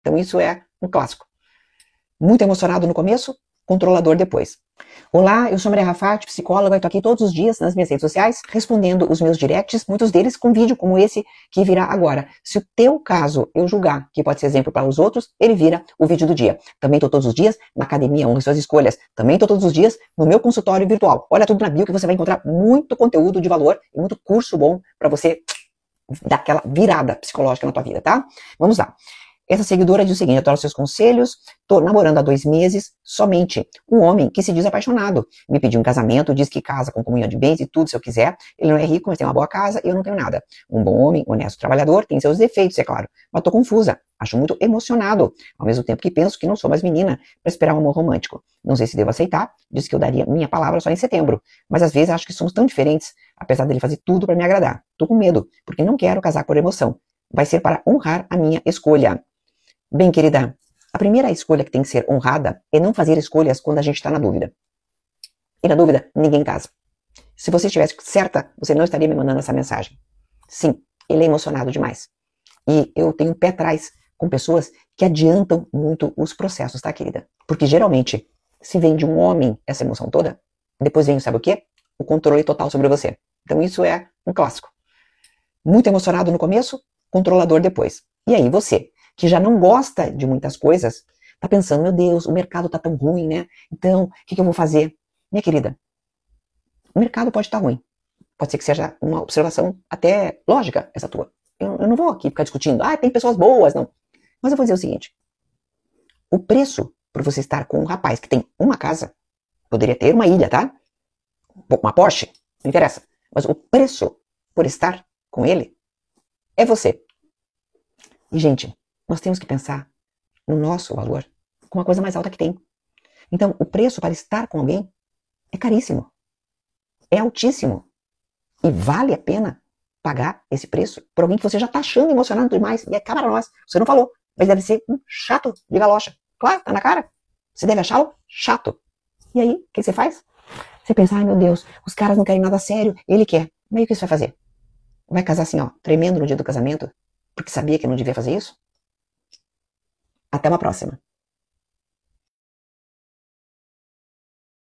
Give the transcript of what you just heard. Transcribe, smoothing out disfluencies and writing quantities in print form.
Então isso é um clássico. Muito emocionado no começo, controlador depois. Olá, eu sou Maria Rafati, psicóloga, e estou aqui todos os dias nas minhas redes sociais, respondendo os meus directs, muitos deles com vídeo como esse que virá agora. Se o teu caso eu julgar que pode ser exemplo para os outros, ele vira o vídeo do dia. Também estou todos os dias na academia, Honre Suas Escolhas. Também estou todos os dias no meu consultório virtual. Olha tudo na bio que você vai encontrar muito conteúdo de valor e muito curso bom para você dar aquela virada psicológica na tua vida, tá? Vamos lá. Essa seguidora diz o seguinte: adoro seus conselhos, tô namorando há 2 meses, somente um homem que se diz apaixonado. Me pediu um casamento, diz que casa com comunhão de bens e tudo se eu quiser. Ele não é rico, mas tem uma boa casa e eu não tenho nada. Um bom homem, honesto, trabalhador, tem seus defeitos, é claro. Mas tô confusa, acho muito emocionado, ao mesmo tempo que penso que não sou mais menina para esperar um amor romântico. Não sei se devo aceitar, disse que eu daria minha palavra só em setembro. Mas às vezes acho que somos tão diferentes, apesar dele fazer tudo para me agradar. Tô com medo, porque não quero casar por emoção. Vai ser para honrar a minha escolha. Bem, querida, a primeira escolha que tem que ser honrada é não fazer escolhas quando a gente está na dúvida. E na dúvida, ninguém casa. Se você estivesse certa, você não estaria me mandando essa mensagem. Sim, ele é emocionado demais. E eu tenho um pé atrás com pessoas que adiantam muito os processos, tá, querida? Porque geralmente, se vem de um homem essa emoção toda, depois vem, sabe o quê? O controle total sobre você. Então isso é um clássico. Muito emocionado no começo, controlador depois. E aí você, que já não gosta de muitas coisas, tá pensando, meu Deus, o mercado tá tão ruim, né? Então, o que eu vou fazer? Minha querida, o mercado pode estar ruim. Pode ser que seja uma observação até lógica essa tua. Eu não vou aqui ficar discutindo, tem pessoas boas, não. Mas eu vou dizer o seguinte, o preço por você estar com um rapaz que tem uma casa, poderia ter uma ilha, tá? Uma Porsche, não interessa. Mas o preço por estar com ele é você. E, gente, nós temos que pensar no nosso valor como a coisa mais alta que tem. Então, o preço para estar com alguém é caríssimo. É altíssimo. E vale a pena pagar esse preço por alguém que você já está achando emocionado demais. E é cara nós. Você não falou, mas deve ser um chato de galocha. Claro, tá na cara. Você deve achá-lo chato. E aí, o que você faz? Você pensa, ai meu Deus, os caras não querem nada sério, ele quer. Mas aí o que você vai fazer? Vai casar assim, ó, tremendo no dia do casamento? Porque sabia que não devia fazer isso? Até uma próxima.